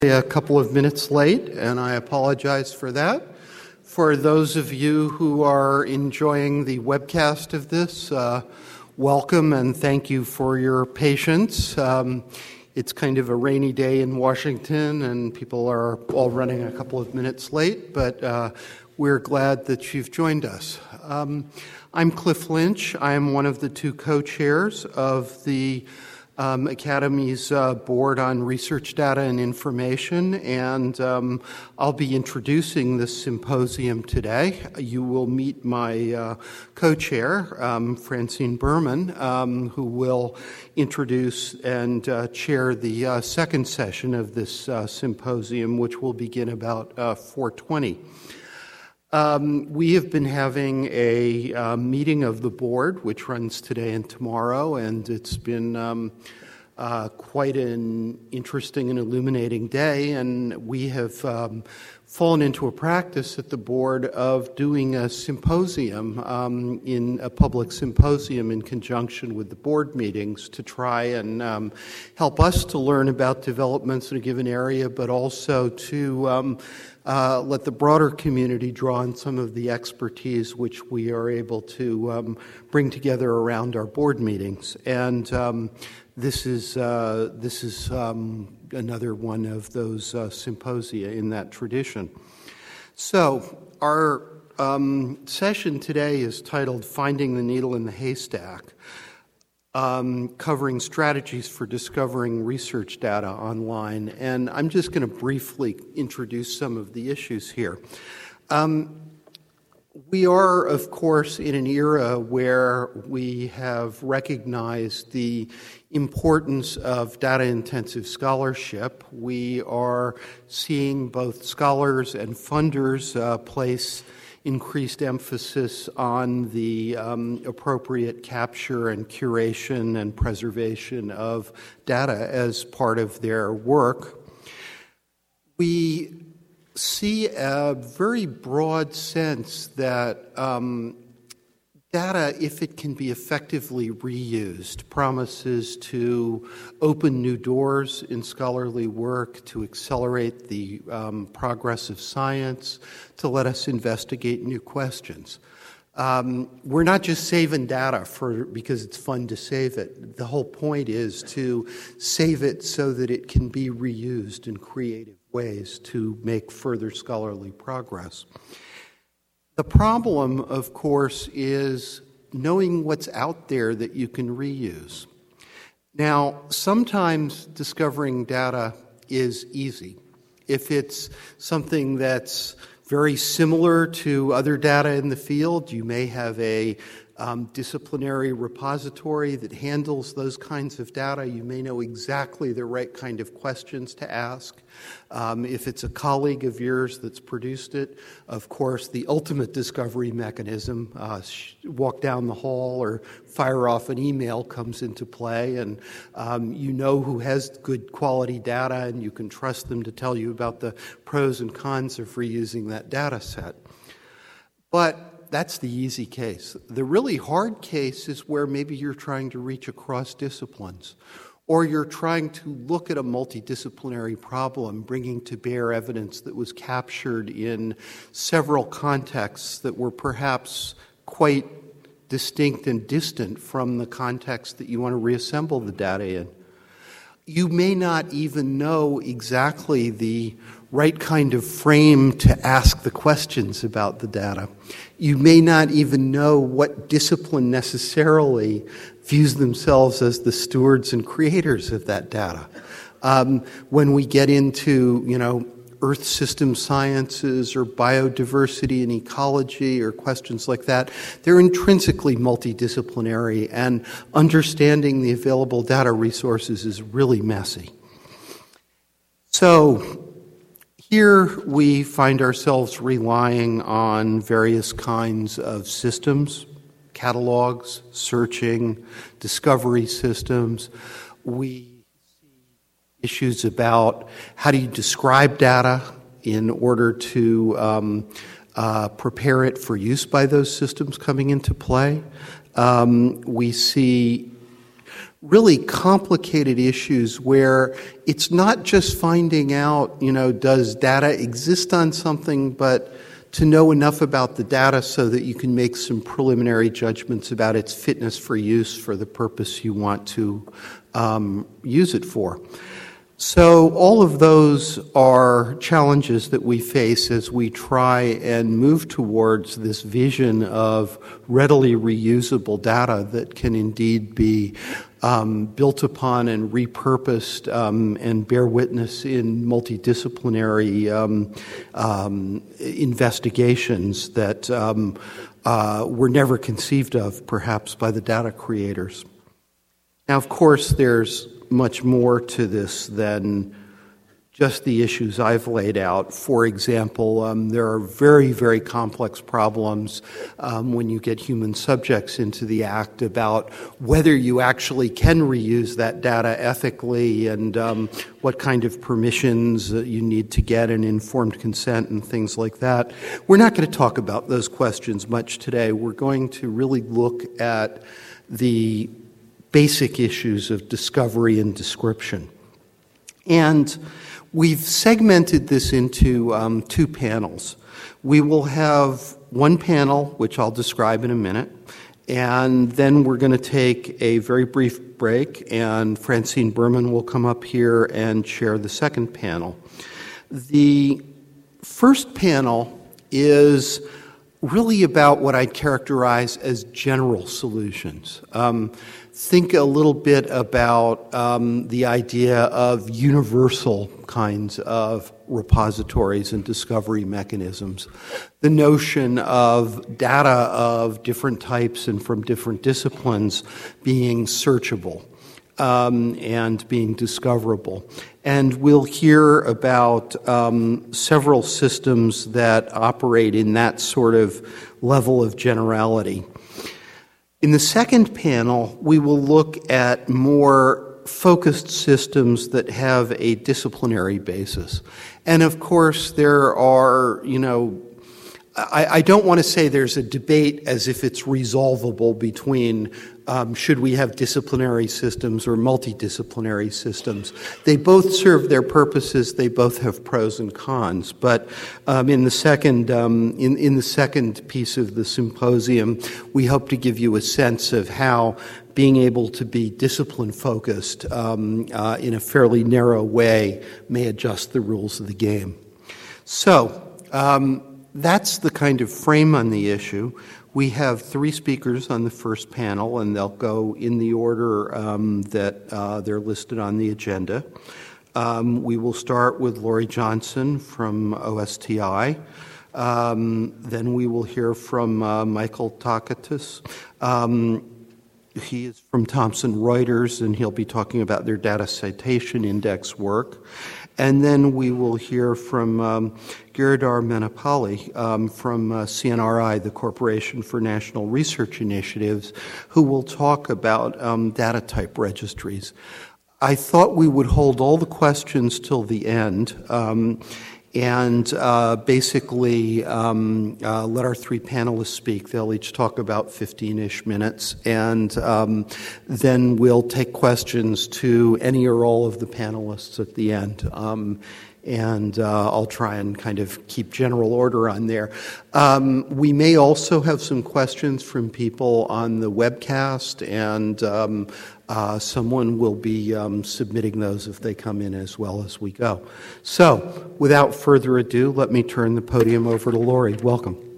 A couple of minutes late, and I apologize for that. For those of you who are enjoying the webcast of this, welcome and thank you for your patience. It's kind of a rainy day in Washington, and people are all running a couple of minutes late, but we're glad that you've joined us. I'm Cliff Lynch. I'm one of the two co-chairs of the Academy's Board on Research Data and Information, and I'll be introducing this symposium today. You will meet my co-chair, Francine Berman, who will introduce and chair the second session of this symposium, which will begin about 4:20. We have been having a meeting of the board, which runs today and tomorrow, and it's been quite an interesting and illuminating day, and we have fallen into a practice at the board of doing a symposium, in a public symposium in conjunction with the board meetings to try and help us to learn about developments in a given area, but also to let the broader community draw on some of the expertise which we are able to bring together around our board meetings. And this is another one of those symposia in that tradition. So our session today is titled Finding the Needle in the Haystack, covering strategies for discovering research data online. And I'm just going to briefly introduce some of the issues here. We are, of course, in an era where we have recognized the importance of data-intensive scholarship. We are seeing both scholars and funders place increased emphasis on the appropriate capture and curation and preservation of data as part of their work. We see a very broad sense that data, if it can be effectively reused, promises to open new doors in scholarly work, to accelerate the progress of science, to let us investigate new questions. We're not just saving data because it's fun to save it. The whole point is to save it so that it can be reused in creative ways to make further scholarly progress. The problem, of course, is knowing what's out there that you can reuse. Now, sometimes discovering data is easy. If it's something that's very similar to other data in the field, you may have a disciplinary repository that handles those kinds of data. You may know exactly the right kind of questions to ask. If it's a colleague of yours that's produced it, of course, the ultimate discovery mechanism, walk down the hall or fire off an email, comes into play, and you know who has good quality data, and you can trust them to tell you about the pros and cons of reusing that data set. But that's the easy case. The really hard case is where maybe you're trying to reach across disciplines, or you're trying to look at a multidisciplinary problem, bringing to bear evidence that was captured in several contexts that were perhaps quite distinct and distant from the context that you want to reassemble the data in. You may not even know exactly the right kind of frame to ask the questions about the data. You may not even know what discipline necessarily views themselves as the stewards and creators of that data. When we get into, earth system sciences or biodiversity and ecology or questions like that, they're intrinsically multidisciplinary, and understanding the available data resources is really messy. So here we find ourselves relying on various kinds of systems, catalogs, searching, discovery systems. We issues about how do you describe data in order to prepare it for use by those systems coming into play. We see really complicated issues where it's not just finding out, does data exist on something, but to know enough about the data so that you can make some preliminary judgments about its fitness for use for the purpose you want to use it for. So all of those are challenges that we face as we try and move towards this vision of readily reusable data that can indeed be built upon and repurposed and bear witness in multidisciplinary investigations that were never conceived of, perhaps, by the data creators. Now, of course, there's much more to this than just the issues I've laid out. For example, there are very, very complex problems when you get human subjects into the act about whether you actually can reuse that data ethically and what kind of permissions you need to get and informed consent and things like that. We're not going to talk about those questions much today. We're going to really look at the basic issues of discovery and description. And we've segmented this into two panels. We will have one panel, which I'll describe in a minute, and then we're going to take a very brief break, and Francine Berman will come up here and chair the second panel. The first panel is really about what I'd characterize as general solutions. Think a little bit about the idea of universal kinds of repositories and discovery mechanisms. The notion of data of different types and from different disciplines being searchable and being discoverable. And we'll hear about several systems that operate in that sort of level of generality. In the second panel, we will look at more focused systems that have a disciplinary basis. And of course, there are, I don't want to say there's a debate as if it's resolvable between should we have disciplinary systems or multidisciplinary systems. They both serve their purposes. They both have pros and cons. But in the second piece of the symposium, we hope to give you a sense of how being able to be discipline-focused in a fairly narrow way may adjust the rules of the game. So that's the kind of frame on the issue. We have three speakers on the first panel, and they'll go in the order that they're listed on the agenda. We will start with Laurie Johnson from OSTI. Then we will hear from Michael Takatis. He is from Thomson Reuters, and he'll be talking about their data citation index work. And then we will hear from Giridhar Menapalli from CNRI, the Corporation for National Research Initiatives, who will talk about data type registries. I thought we would hold all the questions till the end and basically let our three panelists speak. They'll each talk about 15-ish minutes, and then we'll take questions to any or all of the panelists at the end. And I'll try and kind of keep general order on there. We may also have some questions from people on the webcast, and someone will be submitting those if they come in as well as we go. So, without further ado, let me turn the podium over to Laurie. Welcome.